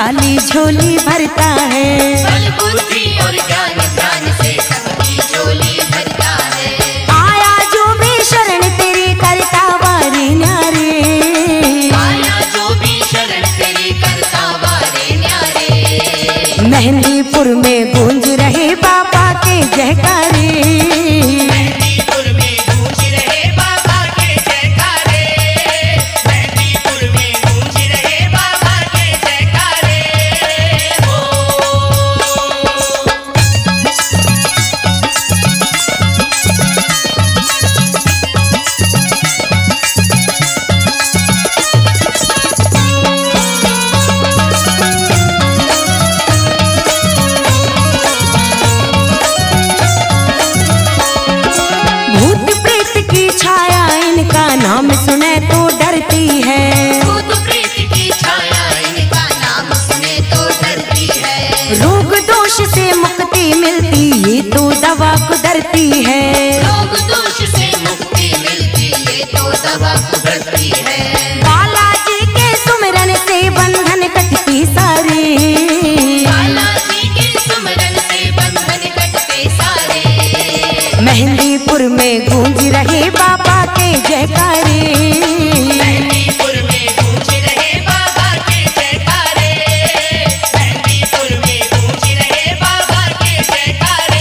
खाली झोली भरता है। बल बुद्धि और ज्ञान ध्यान से सबकी झोली भरता है। आया जो भी शरण तेरी करता वारे न्यारे, आया जो भी शरण तेरी करता वारे न्यारे। मेहंदीपुर में गूंज रहे बाबा के जयकारे। मेहंदीपुर में गूंज रहे बाबा के जयकारे। मेहंदीपुर में गूंज रहे बाबा के जयकारे। भूत प्रेत की छाया इनका नाम सुने तो डरती है। भूत प्रेत की छाया इनका नाम सुने तो डरती है। रोग दोष से मुक्ति मिलती ये तो दवा कुदरती है। रोग दोष से मुक्ति मिलती ये तो दवा कुदरती है। बालाजी के सुमिरन से बंधन कटती सारे। बालाजी के सुमरन से बंधन कटते सारे। मेहंदीपुर में गूंज रहे बाबा के जयकारे। मेहंदीपुर में गूंज रहे बाबा के जयकारे। मेहंदीपुर में गूंज रहे बाबा के जयकारे।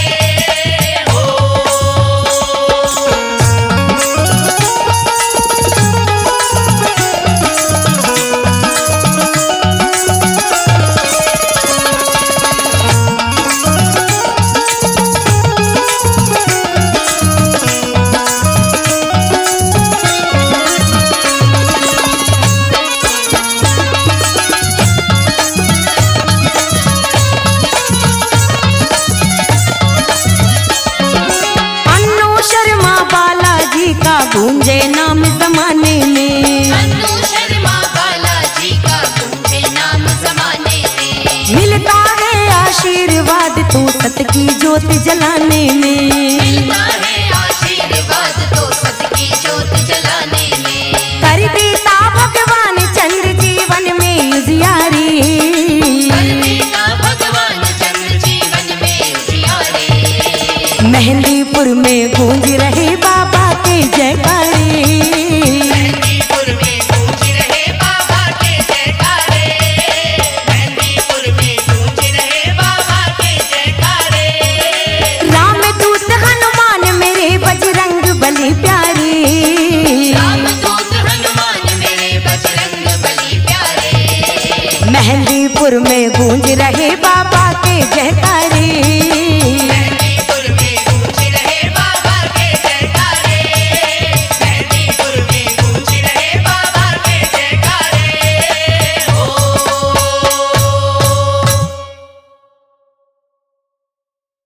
अन्नू शर्मा बालाजी का गूंजे नाम जमाने में। अन्नू शर्मा बालाजी का गूंजे नाम जमाने में। मिलता है आशीर्वाद तो सत की ज्योत जलाने में। मिलता है आशीर्वाद तो सत की ज्योत जलाने में। कर देता भगवान चंद्र जीवन में उजियारे। कर देता भगवान चंद्र जीवन में उजियारे। मेहंदीपुर में गूंज रहे बाबा के जयकारे।